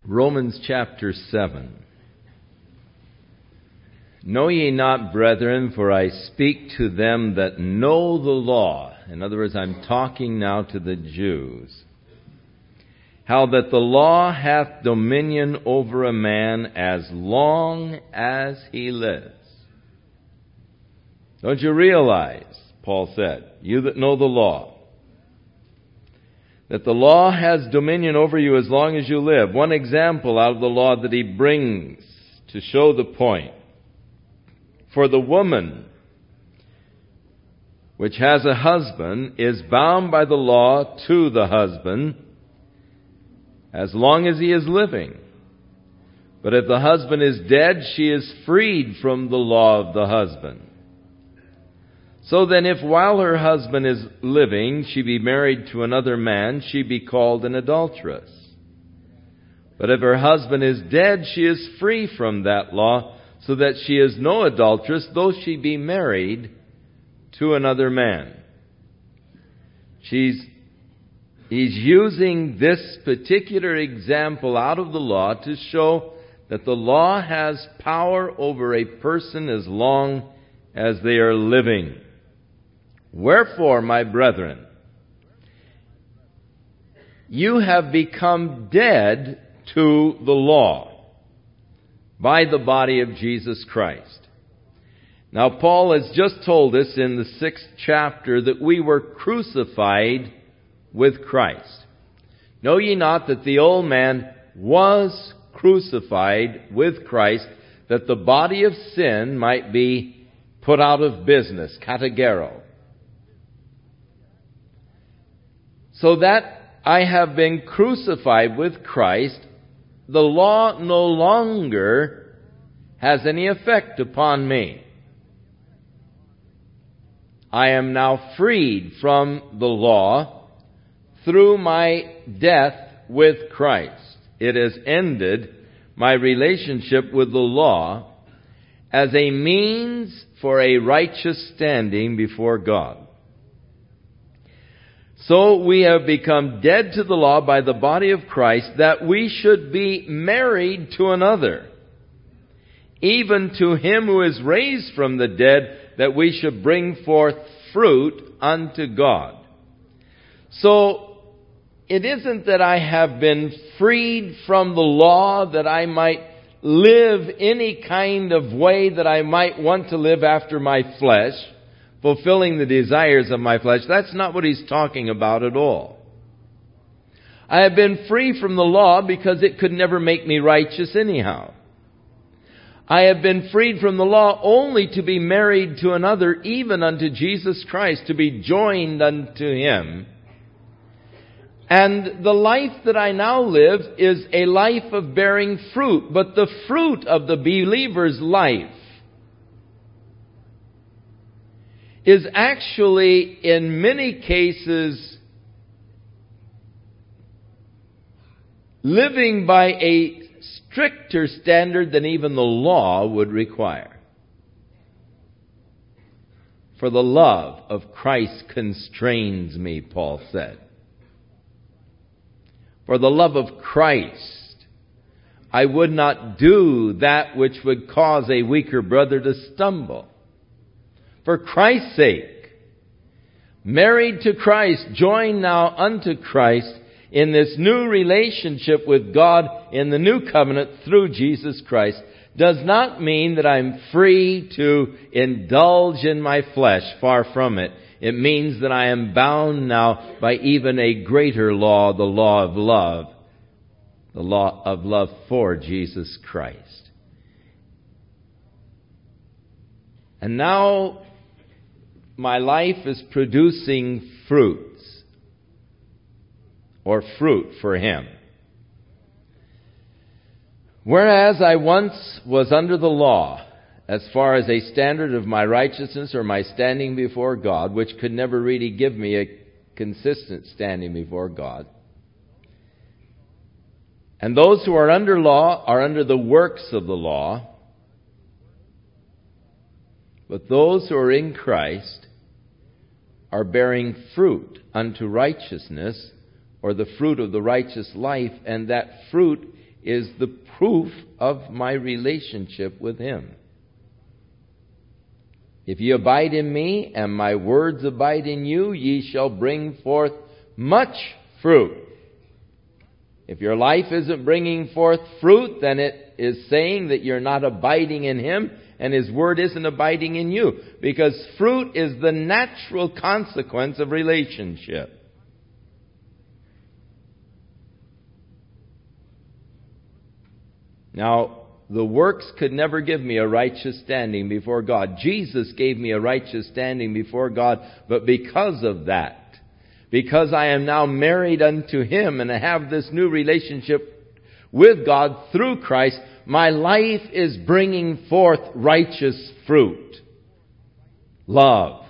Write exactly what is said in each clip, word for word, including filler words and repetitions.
Romans chapter seven. Know ye not, brethren, for I speak to them that know the law. In other words, I'm talking now to the Jews. How that the law hath dominion over a man as long as he lives. Don't you realize, Paul said, you that know the law, that the law has dominion over you as long as you live. One example out of the law that he brings to show the point. For the woman which has a husband is bound by the law to the husband as long as he is living. But if the husband is dead, she is freed from the law of the husband. So then, if while her husband is living, she be married to another man, she be called an adulteress. But if her husband is dead, she is free from that law, so that she is no adulteress, though she be married to another man. She's, he's using this particular example out of the law to show that the law has power over a person as long as they are living. Wherefore, my brethren, you have become dead to the law by the body of Jesus Christ. Now, Paul has just told us in the sixth chapter that we were crucified with Christ. Know ye not that the old man was crucified with Christ, that the body of sin might be put out of business, kategero. So that I have been crucified with Christ, the law no longer has any effect upon me. I am now freed from the law through my death with Christ. It has ended my relationship with the law as a means for a righteous standing before God. So we have become dead to the law by the body of Christ, that we should be married to another, even to him who is raised from the dead, that we should bring forth fruit unto God. So it isn't that I have been freed from the law that I might live any kind of way that I might want to live after my flesh, fulfilling the desires of my flesh. That's not what he's talking about at all. I have been free from the law because it could never make me righteous anyhow. I have been freed from the law only to be married to another, even unto Jesus Christ, to be joined unto him. And the life that I now live is a life of bearing fruit, but the fruit of the believer's life is actually, in many cases, living by a stricter standard than even the law would require. For the love of Christ constrains me, Paul said. For the love of Christ, I would not do that which would cause a weaker brother to stumble. For Christ's sake, married to Christ, joined now unto Christ in this new relationship with God in the new covenant through Jesus Christ, does not mean that I'm free to indulge in my flesh. Far from it. It means that I am bound now by even a greater law, the law of love, the law of love for Jesus Christ. And now my life is producing fruits, or fruit for him. Whereas I once was under the law, as far as a standard of my righteousness or my standing before God, which could never really give me a consistent standing before God. And those who are under law are under the works of the law. But those who are in Christ are bearing fruit unto righteousness, or the fruit of the righteous life, and that fruit is the proof of my relationship with Him. If ye abide in me, and my words abide in you, ye shall bring forth much fruit. If your life isn't bringing forth fruit, then it is saying that you're not abiding in Him, and His Word isn't abiding in you. Because fruit is the natural consequence of relationship. Now, the works could never give me a righteous standing before God. Jesus gave me a righteous standing before God, but because of that, because I am now married unto Him and I have this new relationship with God through Christ, my life is bringing forth righteous fruit. Love,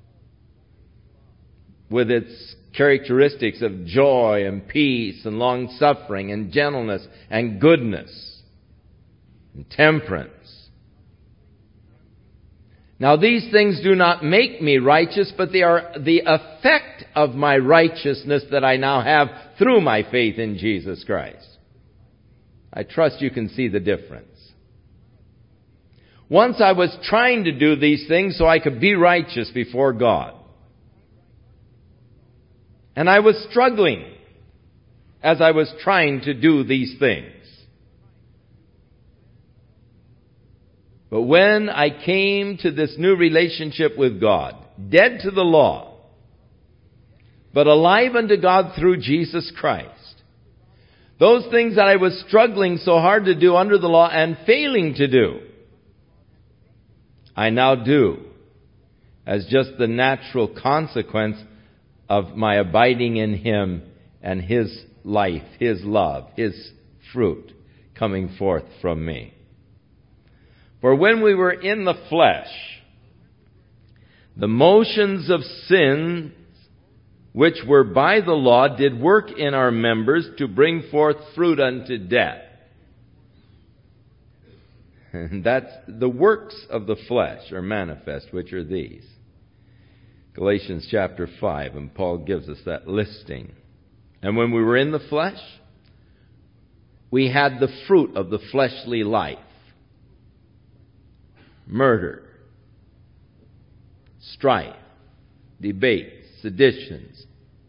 with its characteristics of joy and peace and long-suffering and gentleness and goodness and temperance. Now these things do not make me righteous, but they are the effect of my righteousness that I now have through my faith in Jesus Christ. I trust you can see the difference. Once I was trying to do these things so I could be righteous before God. And I was struggling as I was trying to do these things. But when I came to this new relationship with God, dead to the law, but alive unto God through Jesus Christ, those things that I was struggling so hard to do under the law and failing to do, I now do as just the natural consequence of my abiding in Him and His life, His love, His fruit coming forth from me. For when we were in the flesh, the motions of sin, which were by the law, did work in our members to bring forth fruit unto death. And that's the works of the flesh are manifest, which are these. Galatians chapter five, and Paul gives us that listing. And when we were in the flesh, we had the fruit of the fleshly life. Murder, strife, debates, seditions,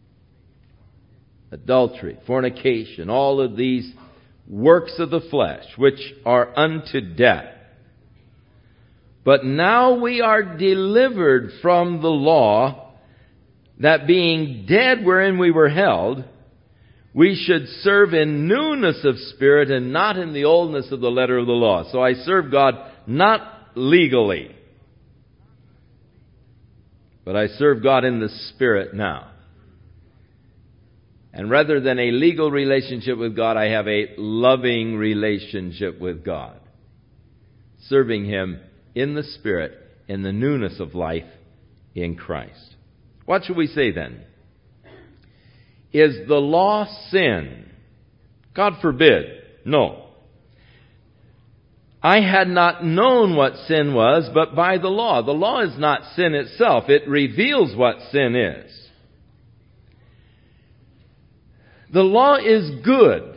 adultery, fornication, all of these works of the flesh, which are unto death. But now we are delivered from the law, that being dead wherein we were held, we should serve in newness of spirit and not in the oldness of the letter of the law. So I serve God not legally, but I serve God in the Spirit now. And rather than a legal relationship with God, I have a loving relationship with God, serving Him in the Spirit, in the newness of life in Christ. What should we say then? Is the law sin? God forbid. No. I had not known what sin was, but by the law. The law is not sin itself. It reveals what sin is. The law is good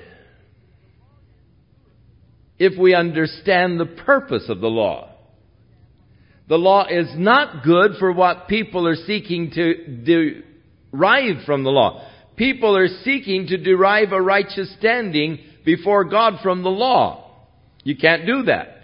if we understand the purpose of the law. The law is not good for what people are seeking to derive from the law. People are seeking to derive a righteous standing before God from the law. You can't do that.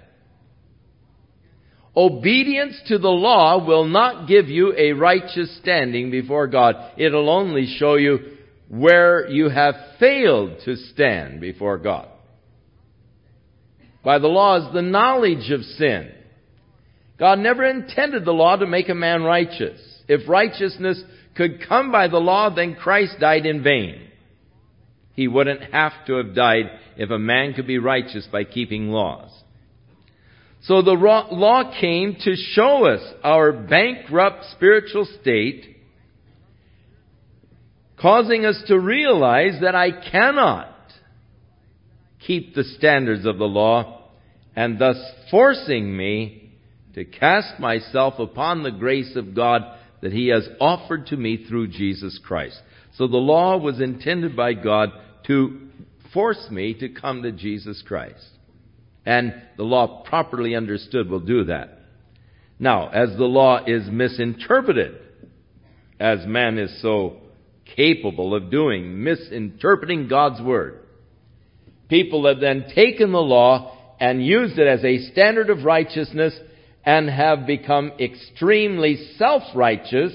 Obedience to the law will not give you a righteous standing before God. It'll only show you where you have failed to stand before God. By the law is the knowledge of sin. God never intended the law to make a man righteous. If righteousness could come by the law, then Christ died in vain. He wouldn't have to have died if a man could be righteous by keeping laws. So the law came to show us our bankrupt spiritual state, causing us to realize that I cannot keep the standards of the law, and thus forcing me to cast myself upon the grace of God that He has offered to me through Jesus Christ. So the law was intended by God to force me to come to Jesus Christ. And the law, properly understood, will do that. Now, as the law is misinterpreted, as man is so capable of doing, misinterpreting God's Word, people have then taken the law and used it as a standard of righteousness and have become extremely self-righteous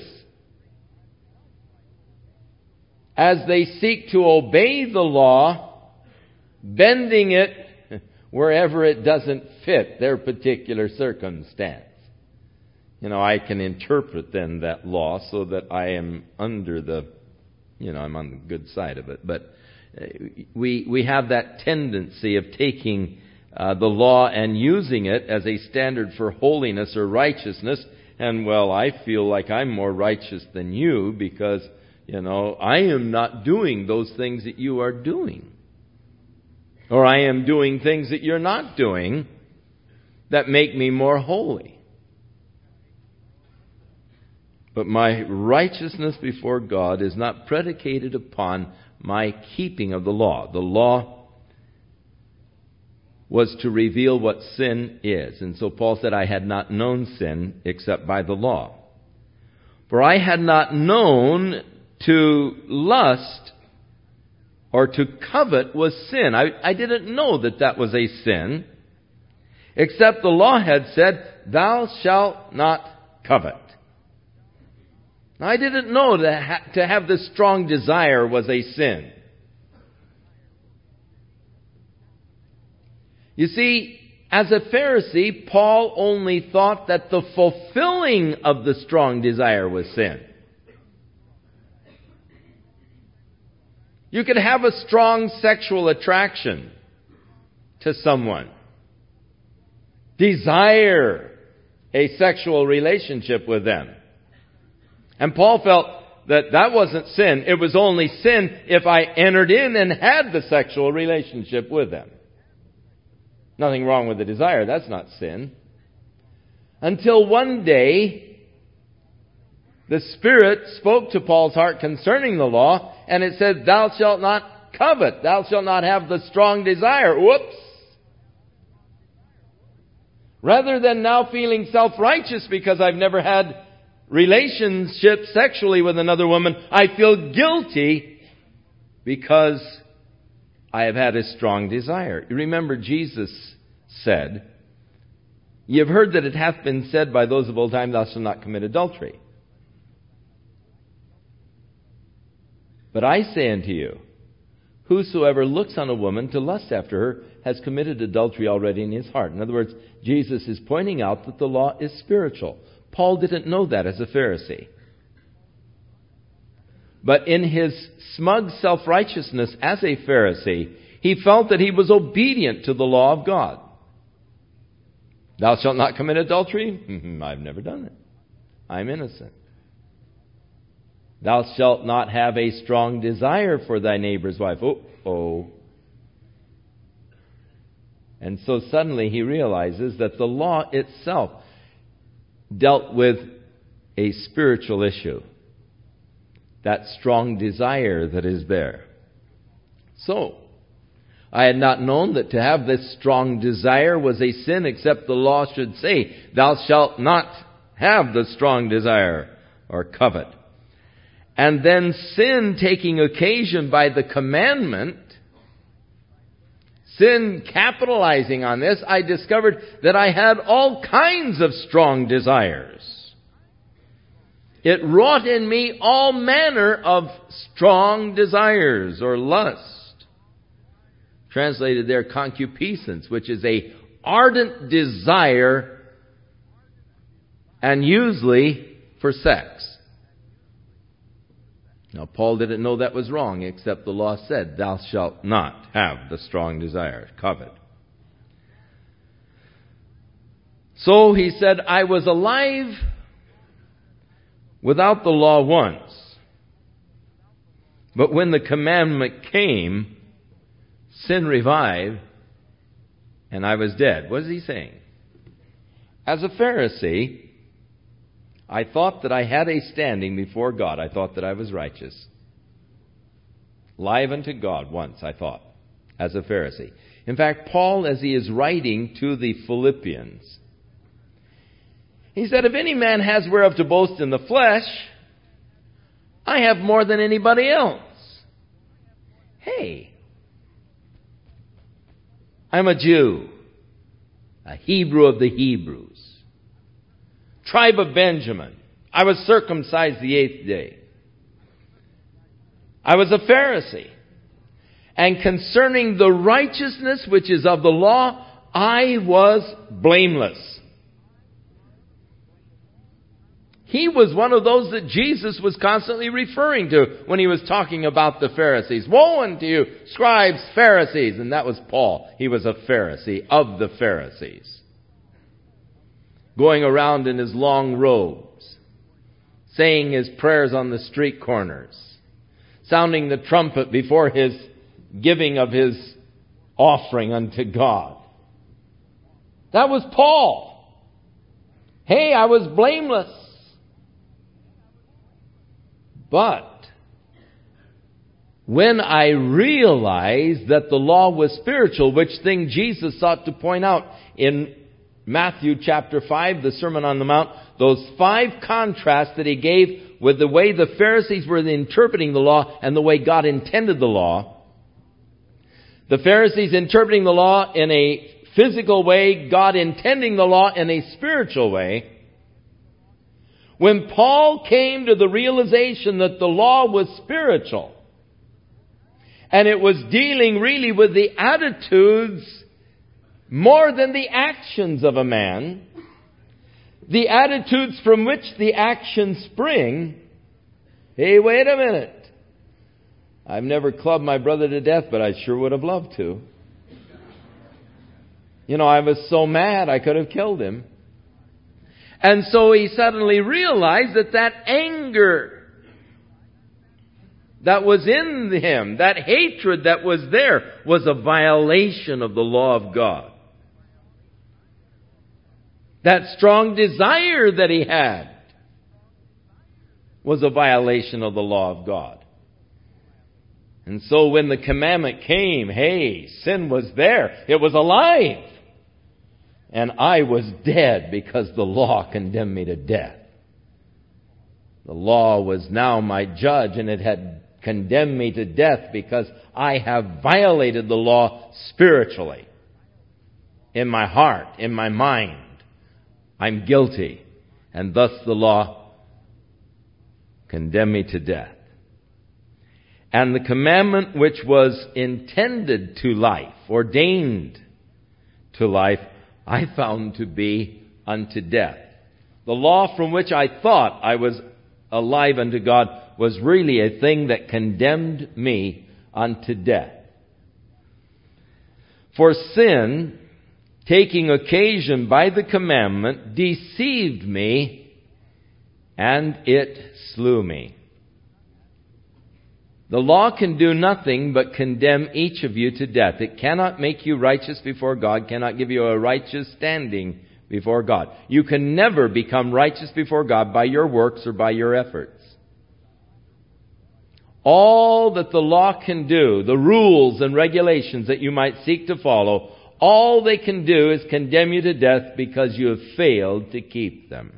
as they seek to obey the law, bending it wherever it doesn't fit their particular circumstance. You know, I can interpret then that law so that I am under the, you know, I'm on the good side of it. But we we have that tendency of taking uh, the law and using it as a standard for holiness or righteousness. And, well, I feel like I'm more righteous than you because, you know, I am not doing those things that you are doing. Or I am doing things that you're not doing that make me more holy. But my righteousness before God is not predicated upon my keeping of the law. The law was to reveal what sin is. And so Paul said, I had not known sin except by the law. For I had not known to lust or to covet was sin. I, I didn't know that that was a sin, except the law had said, thou shalt not covet. Now, I didn't know that ha- to have this strong desire was a sin. You see, as a Pharisee, Paul only thought that the fulfilling of the strong desire was sin. You could have a strong sexual attraction to someone, desire a sexual relationship with them. And Paul felt that that wasn't sin. It was only sin if I entered in and had the sexual relationship with them. Nothing wrong with the desire. That's not sin. Until one day, the Spirit spoke to Paul's heart concerning the law, and it said, thou shalt not covet. Thou shalt not have the strong desire. Whoops! Rather than now feeling self-righteous because I've never had relationship sexually with another woman, I feel guilty because I have had a strong desire. You remember Jesus said, ye have heard that it hath been said by those of old time, thou shalt not commit adultery. But I say unto you, whosoever looks on a woman to lust after her has committed adultery already in his heart. In other words, Jesus is pointing out that the law is spiritual. Paul didn't know that as a Pharisee. But in his smug self-righteousness as a Pharisee, he felt that he was obedient to the law of God. Thou shalt not commit adultery? I've never done it. I'm innocent. Thou shalt not have a strong desire for thy neighbor's wife. Oh, oh. And so suddenly he realizes that the law itself dealt with a spiritual issue. That strong desire that is there. So, I had not known that to have this strong desire was a sin, except the law should say, thou shalt not have the strong desire or covet. And then sin taking occasion by the commandment, sin capitalizing on this, I discovered that I had all kinds of strong desires. It wrought in me all manner of strong desires or lust. Translated there, concupiscence, which is a ardent desire and usually for sex. Now, Paul didn't know that was wrong, except the law said, thou shalt not have the strong desire, covet. So he said, I was alive without the law once. But when the commandment came, sin revived, and I was dead. What is he saying? As a Pharisee, I thought that I had a standing before God. I thought that I was righteous. Live unto God once, I thought. as a Pharisee. In fact, Paul, as he is writing to the Philippians, he said, if any man has whereof to boast in the flesh, I have more than anybody else. Hey, I'm a Jew, a Hebrew of the Hebrews, tribe of Benjamin. I was circumcised the eighth day. I was a Pharisee. And concerning the righteousness which is of the law, I was blameless. He was one of those that Jesus was constantly referring to when he was talking about the Pharisees. Woe unto you, scribes, Pharisees. And that was Paul. He was a Pharisee of the Pharisees. Going around in his long robes, saying his prayers on the street corners, sounding the trumpet before his giving of his offering unto God. That was Paul. Hey, I was blameless. But when I realized that the law was spiritual, which thing Jesus sought to point out in Matthew chapter five, the Sermon on the Mount, those five contrasts that he gave with the way the Pharisees were interpreting the law and the way God intended the law. The Pharisees interpreting the law in a physical way, God intending the law in a spiritual way. When Paul came to the realization that the law was spiritual, and it was dealing really with the attitudes more than the actions of a man, the attitudes from which the actions spring. Hey, wait a minute. I've never clubbed my brother to death, but I sure would have loved to. You know, I was so mad I could have killed him. And so he suddenly realized that that anger that was in him, that hatred that was there, was a violation of the law of God. That strong desire that he had was a violation of the law of God. And so when the commandment came, hey, sin was there. It was alive. And I was dead because the law condemned me to death. The law was now my judge, and it had condemned me to death because I have violated the law spiritually. In my heart, in my mind, I'm guilty. And thus the law condemned me to death. And the commandment which was intended to life, ordained to life, I found to be unto death. The law from which I thought I was alive unto God was really a thing that condemned me unto death. For sin, taking occasion by the commandment, deceived me, and it slew me. The law can do nothing but condemn each of you to death. It cannot make you righteous before God, cannot give you a righteous standing before God. You can never become righteous before God by your works or by your efforts. All that the law can do, the rules and regulations that you might seek to follow, all they can do is condemn you to death because you have failed to keep them.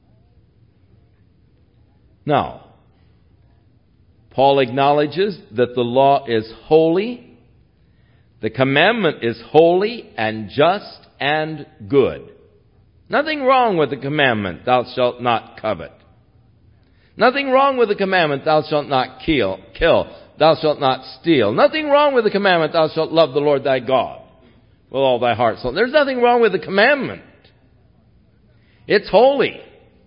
Now, Paul acknowledges that the law is holy, the commandment is holy and just and good. Nothing wrong with the commandment, thou shalt not covet. Nothing wrong with the commandment, thou shalt not kill, kill. Thou shalt not steal. Nothing wrong with the commandment, thou shalt love the Lord thy God with all thy heart. So there's nothing wrong with the commandment. It's holy.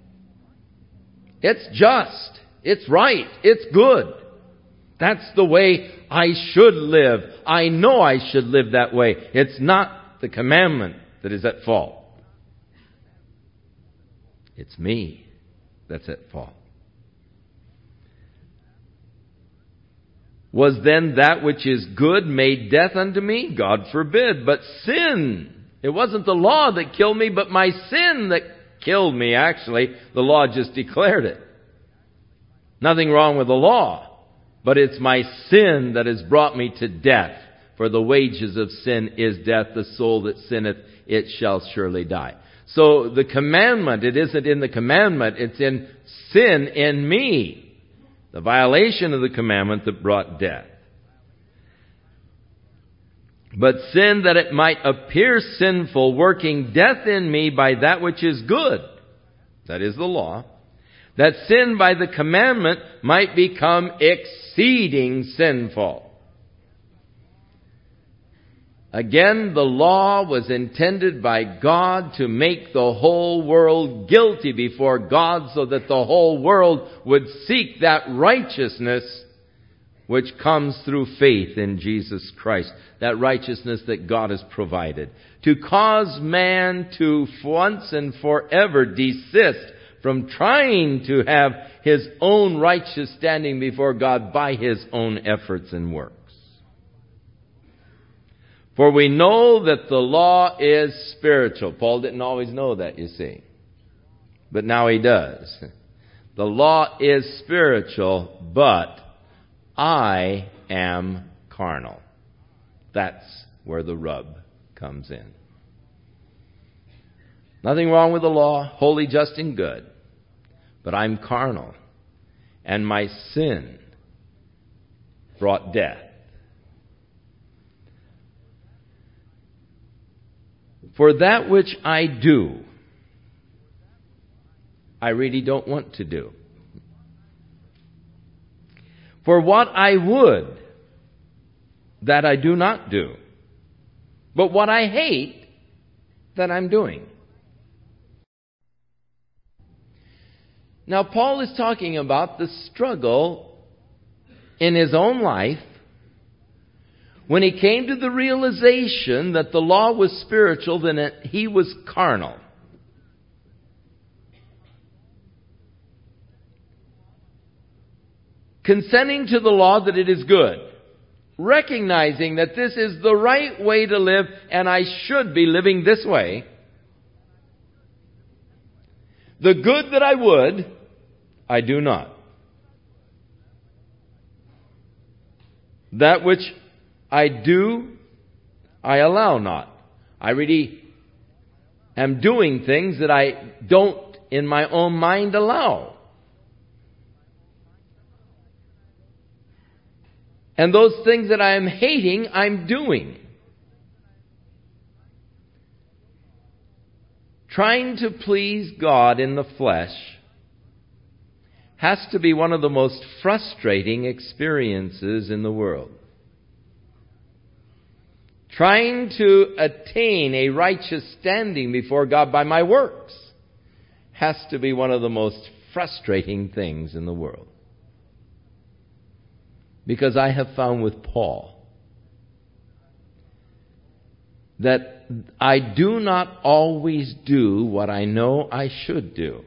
It's just. It's right. It's good. That's the way I should live. I know I should live that way. It's not the commandment that is at fault. It's me that's at fault. Was then that which is good made death unto me? God forbid. But sin, it wasn't the law that killed me, but my sin that killed me, actually. The law just declared it. Nothing wrong with the law, but it's my sin that has brought me to death. For the wages of sin is death. The soul that sinneth, it shall surely die. So the commandment, it isn't in the commandment, it's in sin in me. The violation of the commandment that brought death. But sin, that it might appear sinful, working death in me by that which is good, that is the law, that sin by the commandment might become exceeding sinful. Again, the law was intended by God to make the whole world guilty before God, so that the whole world would seek that righteousness which comes through faith in Jesus Christ. That righteousness that God has provided. To cause man to once and forever desist from trying to have his own righteous standing before God by his own efforts and works. For we know that the law is spiritual. Paul didn't always know that, you see. But now he does. The law is spiritual, but I am carnal. That's where the rub comes in. Nothing wrong with the law, holy, just, and good. But I'm carnal. And my sin brought death. For that which I do, I really don't want to do. For what I would, that I do not do. But what I hate, that I'm doing. Now, Paul is talking about the struggle in his own life when he came to the realization that the law was spiritual, then he was carnal. Consenting to the law that it is good. Recognizing that this is the right way to live and I should be living this way. The good that I would, I do not. That which I do, I allow not. I really am doing things that I don't in my own mind allow. And those things that I am hating, I'm doing. Trying to please God in the flesh has to be one of the most frustrating experiences in the world. Trying to attain a righteous standing before God by my works has to be one of the most frustrating things in the world. Because I have found with Paul that I do not always do what I know I should do.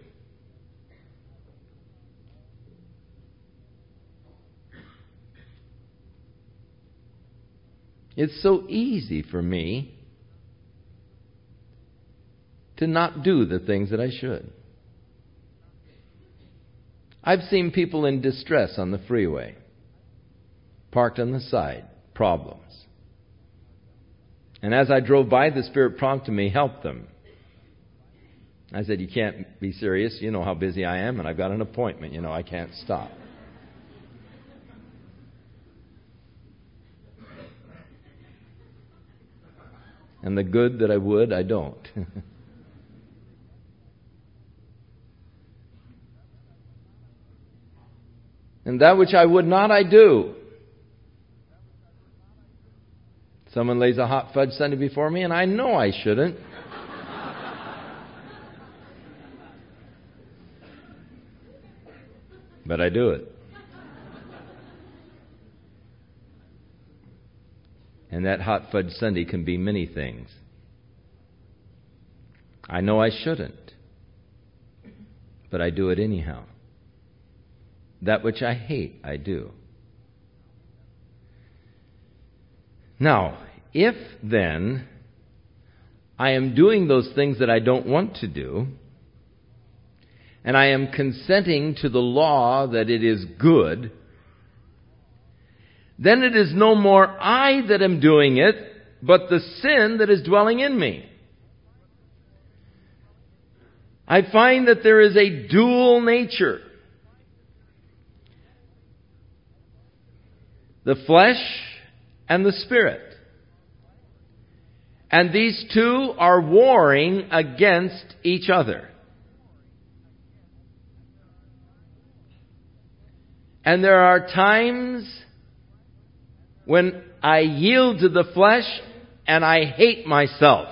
It's so easy for me to not do the things that I should. I've seen people in distress on the freeway, parked on the side, problems. And as I drove by, the Spirit prompted me, help them. I said, you can't be serious. You know how busy I am, and I've got an appointment. You know, I can't stop. And the good that I would, I don't. And that which I would not, I do. Someone lays a hot fudge sundae before me, and I know I shouldn't. But I do it. And that hot fudge sundae can be many things. I know I shouldn't, but I do it anyhow. That which I hate, I do. Now, if then I am doing those things that I don't want to do, and I am consenting to the law that it is good, then it is no more I that am doing it, but the sin that is dwelling in me. I find that there is a dual nature. The flesh and the spirit. And these two are warring against each other. And there are times when I yield to the flesh and I hate myself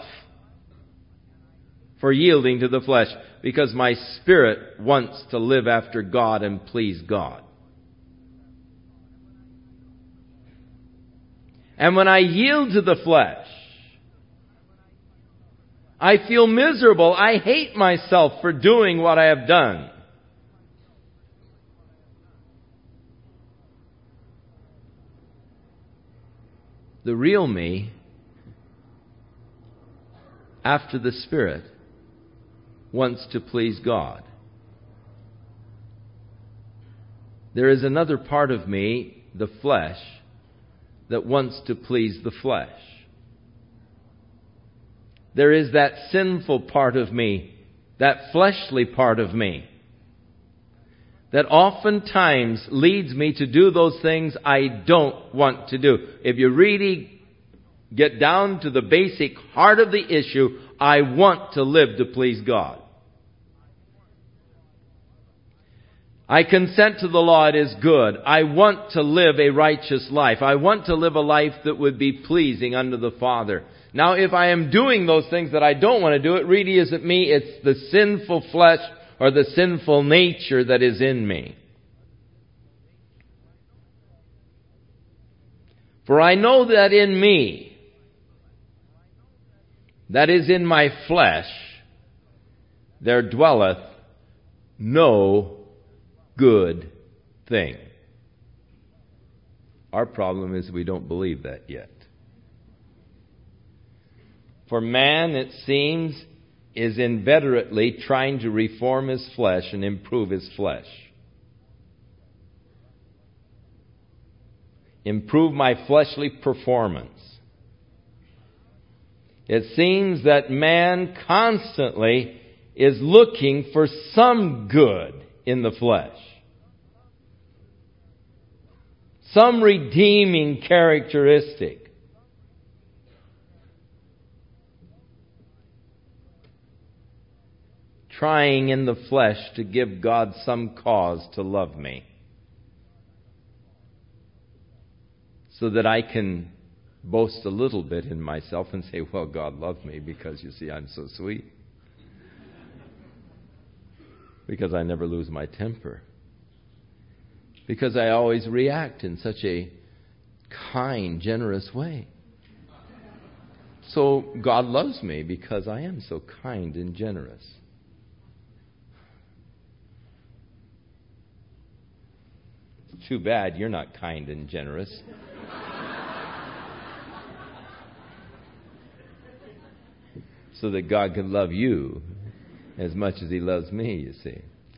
for yielding to the flesh, because my spirit wants to live after God and please God. And when I yield to the flesh, I feel miserable. I hate myself for doing what I have done. The real me, after the Spirit, wants to please God. There is another part of me, the flesh, that wants to please the flesh. There is that sinful part of me, that fleshly part of me, that oftentimes leads me to do those things I don't want to do. If you really get down to the basic heart of the issue, I want to live to please God. I consent to the law, it is good. I want to live a righteous life. I want to live a life that would be pleasing unto the Father. Now, if I am doing those things that I don't want to do, it really isn't me. It's the sinful flesh or the sinful nature that is in me. For I know that in me, that is in my flesh, there dwelleth no good thing. Our problem is we don't believe that yet. For man, it seems, is inveterately trying to reform his flesh and improve his flesh. Improve my fleshly performance. It seems that man constantly is looking for some good in the flesh. Some redeeming characteristic. Trying in the flesh to give God some cause to love me, so that I can boast a little bit in myself and say, well, God loved me because, you see, I'm so sweet. Because I never lose my temper. Because I always react in such a kind, generous way. So God loves me because I am so kind and generous. It's too bad you're not kind and generous. So that God can love you as much as He loves me, you see.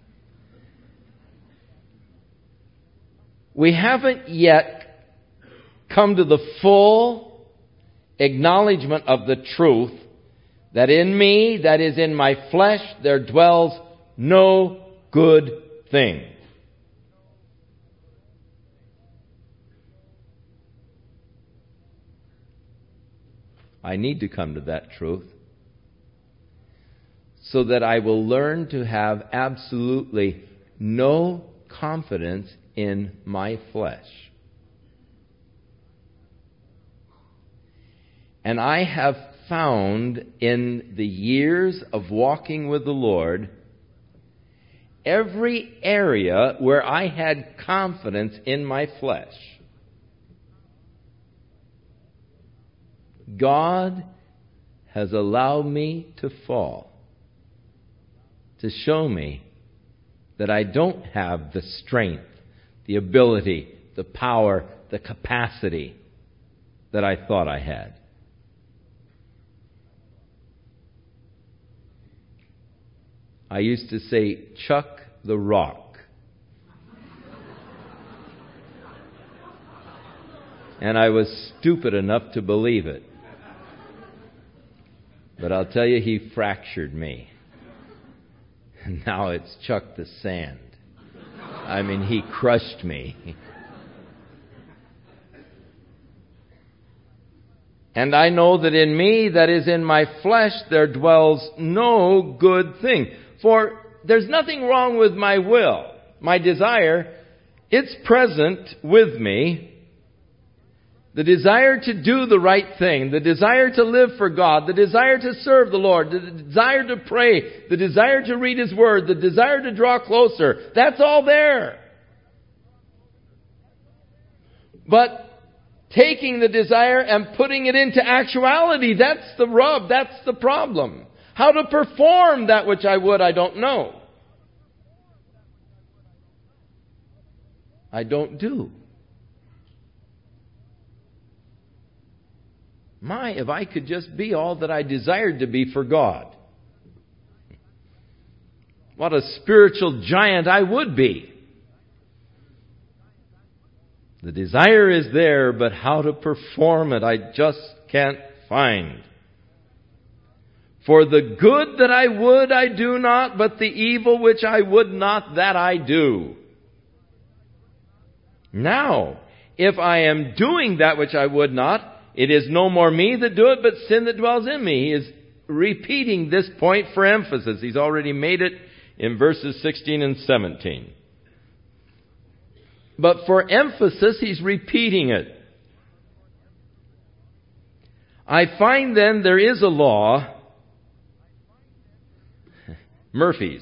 We haven't yet come to the full acknowledgement of the truth that in me, that is in my flesh, there dwells no good thing. I need to come to that truth so that I will learn to have absolutely no confidence in my flesh. And I have found in the years of walking with the Lord, every area where I had confidence in my flesh, God has allowed me to fall, to show me that I don't have the strength, the ability, the power, the capacity that I thought I had. I used to say, chuck the rock. And I was stupid enough to believe it. But I'll tell you, he fractured me. And now it's Chuck the Sand. I mean, he crushed me. And I know that in me, that is in my flesh, there dwells no good thing. For there's nothing wrong with my will, my desire. It's present with me. The desire to do the right thing, the desire to live for God, the desire to serve the Lord, the desire to pray, the desire to read His Word, the desire to draw closer. That's all there. But taking the desire and putting it into actuality, that's the rub, that's the problem. How to perform that which I would, I don't know. I don't do. My, if I could just be all that I desired to be for God. What a spiritual giant I would be. The desire is there, but how to perform it, I just can't find. For the good that I would, I do not, but the evil which I would not, that I do. Now, if I am doing that which I would not, it is no more me that do it, but sin that dwells in me. He is repeating this point for emphasis. He's already made it in verses sixteen and seventeen. But for emphasis, he's repeating it. I find then there is a law, Murphy's,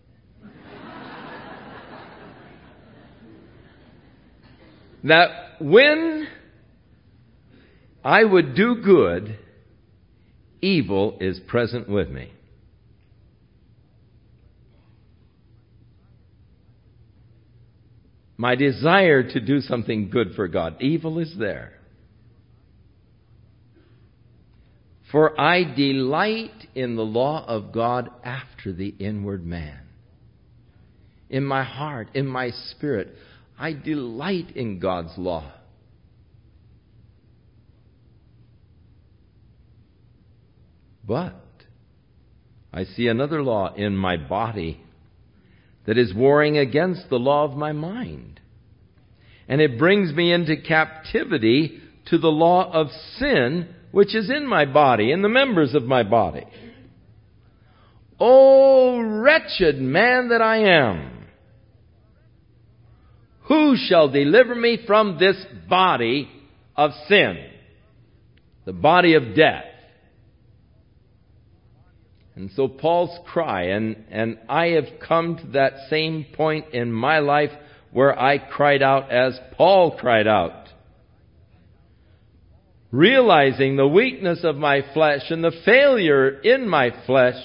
that when I would do good, evil is present with me. My desire to do something good for God, evil is there. For I delight in the law of God after the inward man. In my heart, in my spirit, I delight in God's law. But I see another law in my body that is warring against the law of my mind. And it brings me into captivity to the law of sin, which is in my body, in the members of my body. O wretched man that I am! Who shall deliver me from this body of sin? The body of death. And so Paul's cry, and, and I have come to that same point in my life where I cried out as Paul cried out. Realizing the weakness of my flesh and the failure in my flesh,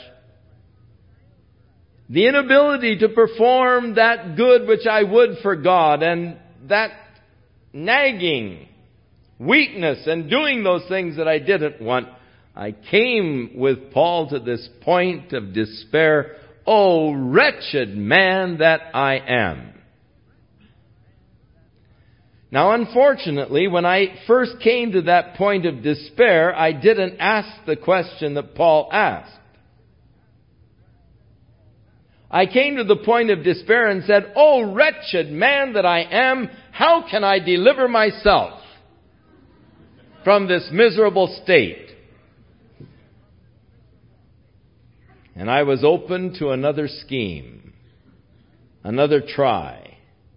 the inability to perform that good which I would for God, and that nagging weakness and doing those things that I didn't want, I came with Paul to this point of despair. O wretched man that I am. Now, unfortunately, when I first came to that point of despair, I didn't ask the question that Paul asked. I came to the point of despair and said, O wretched man that I am, how can I deliver myself from this miserable state? And I was open to another scheme, another try.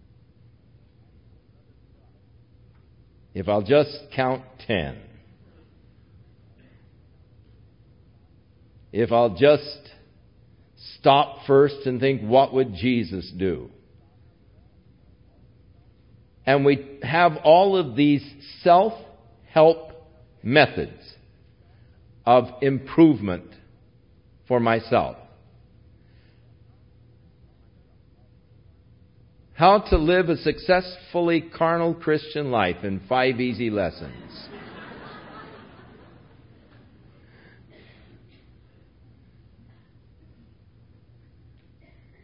If I'll just count ten. If I'll just stop first and think, what would Jesus do? And we have all of these self-help methods of improvement for myself. How to live a successfully carnal Christian life in five easy lessons.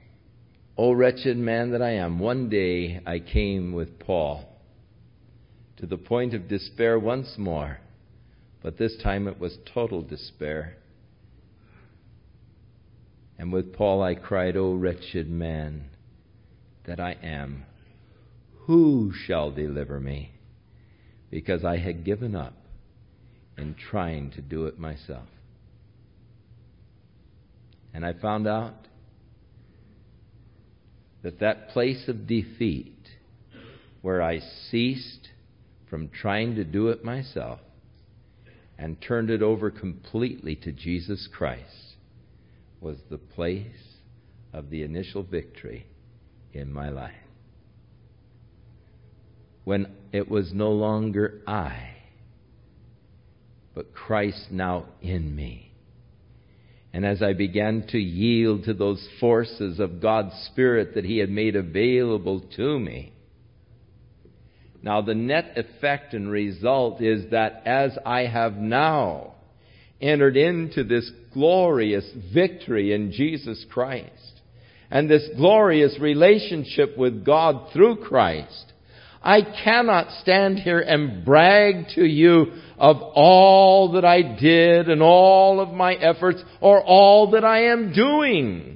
O wretched man that I am, one day I came with Paul to the point of despair once more, but this time it was total despair. And with Paul I cried, O wretched man that I am, who shall deliver me? Because I had given up in trying to do it myself. And I found out that that place of defeat, where I ceased from trying to do it myself and turned it over completely to Jesus Christ, was the place of the initial victory in my life. When it was no longer I, but Christ now in me. And as I began to yield to those forces of God's Spirit that He had made available to me, now the net effect and result is that as I have now entered into this glorious victory in Jesus Christ, and this glorious relationship with God through Christ, I cannot stand here and brag to you of all that I did and all of my efforts or all that I am doing.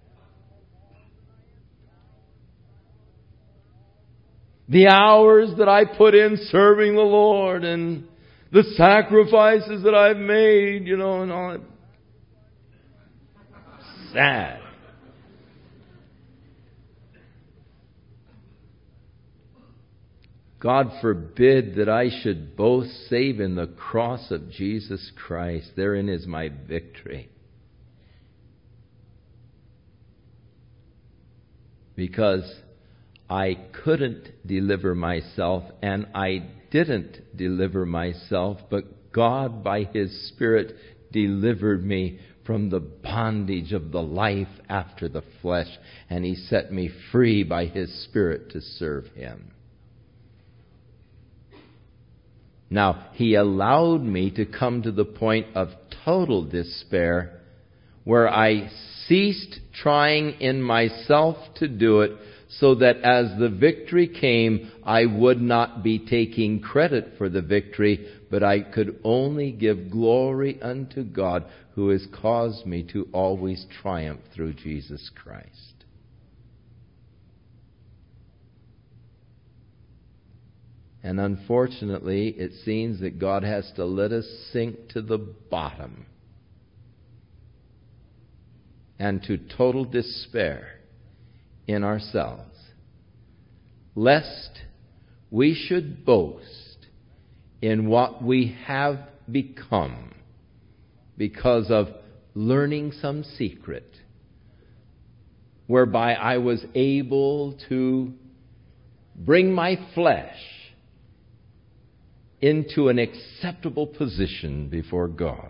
The hours that I put in serving the Lord and the sacrifices that I've made, you know, and all that. Sad. God forbid that I should boast save in the cross of Jesus Christ. Therein is my victory. Because I couldn't deliver myself, and I didn't deliver myself, but God, by His Spirit, delivered me from the bondage of the life after the flesh, and He set me free by His Spirit to serve Him. Now, He allowed me to come to the point of total despair, where I ceased trying in myself to do it, so that as the victory came, I would not be taking credit for the victory, but I could only give glory unto God, who has caused me to always triumph through Jesus Christ. And unfortunately, it seems that God has to let us sink to the bottom and to total despair in ourselves, lest we should boast in what we have become because of learning some secret whereby I was able to bring my flesh into an acceptable position before God.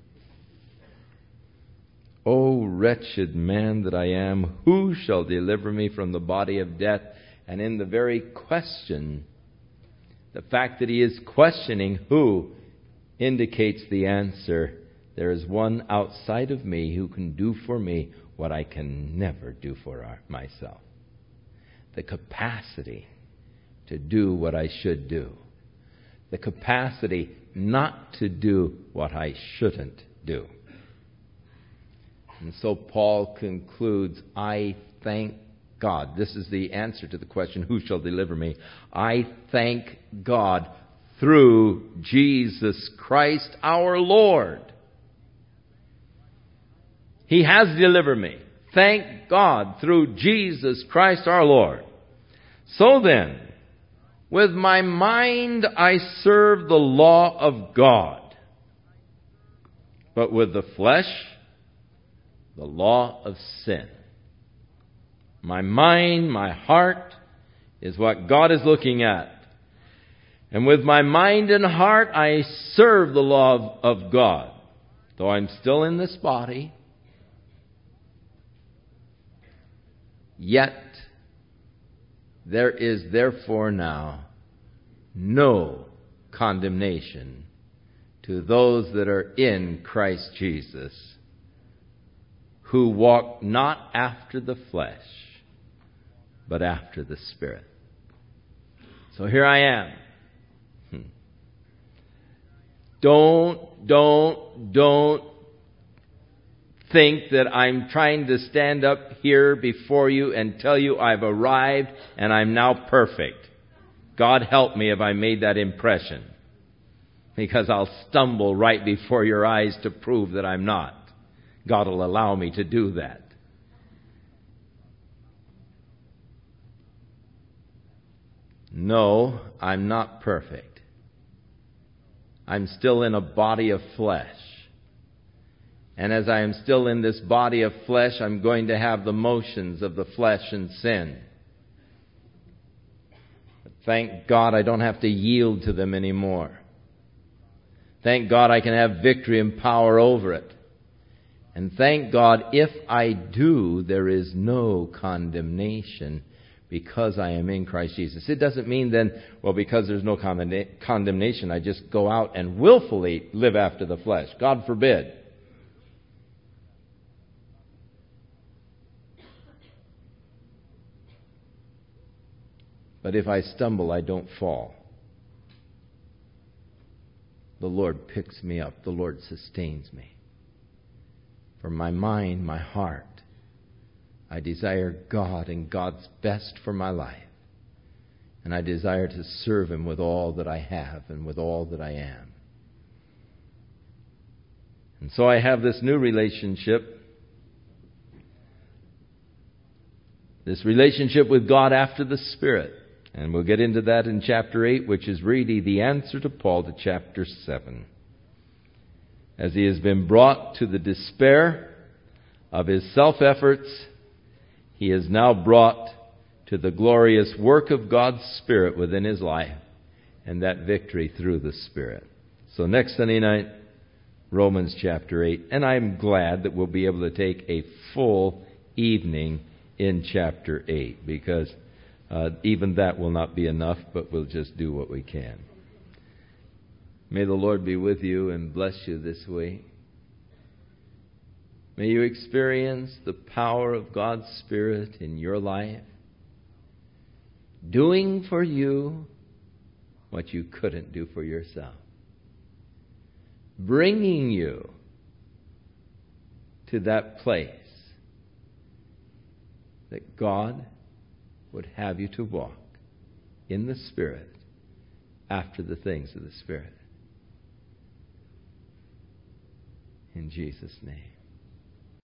O wretched man that I am, who shall deliver me from the body of death? And in the very question, the fact that he is questioning who indicates the answer. There is one outside of me who can do for me what I can never do for myself. The capacity to do what I should do. The capacity not to do what I shouldn't do. And so Paul concludes, I thank God. This is the answer to the question, who shall deliver me? I thank God through Jesus Christ our Lord. He has delivered me. Thank God through Jesus Christ our Lord. So then, with my mind I serve the law of God, but with the flesh, the law of sin. My mind, my heart, is what God is looking at. And with my mind and heart, I serve the law of, of God. Though I'm still in this body, yet there is therefore now no condemnation to those that are in Christ Jesus, who walk not after the flesh, but after the Spirit. So here I am, Don't, don't, don't think that I'm trying to stand up here before you and tell you I've arrived and I'm now perfect. God help me if I made that impression, because I'll stumble right before your eyes to prove that I'm not. God will allow me to do that. No, I'm not perfect. I'm still in a body of flesh. And as I am still in this body of flesh, I'm going to have the motions of the flesh and sin. But thank God I don't have to yield to them anymore. Thank God I can have victory and power over it. And thank God if I do, there is no condemnation because I am in Christ Jesus. It doesn't mean then, well, because there's no condemnation, I just go out and willfully live after the flesh. God forbid. But if I stumble, I don't fall. The Lord picks me up. The Lord sustains me. For my mind, my heart, I desire God and God's best for my life. And I desire to serve Him with all that I have and with all that I am. And so I have this new relationship. This relationship with God after the Spirit. And we'll get into that in chapter eight, which is really the answer to Paul to chapter seven. As he has been brought to the despair of his self-efforts, he is now brought to the glorious work of God's Spirit within his life and that victory through the Spirit. So next Sunday night, Romans chapter eight. And I'm glad that we'll be able to take a full evening in chapter eight, because uh, even that will not be enough, but we'll just do what we can. May the Lord be with you and bless you this week. May you experience the power of God's Spirit in your life, doing for you what you couldn't do for yourself, bringing you to that place that God would have you to walk in the Spirit after the things of the Spirit. In Jesus' name.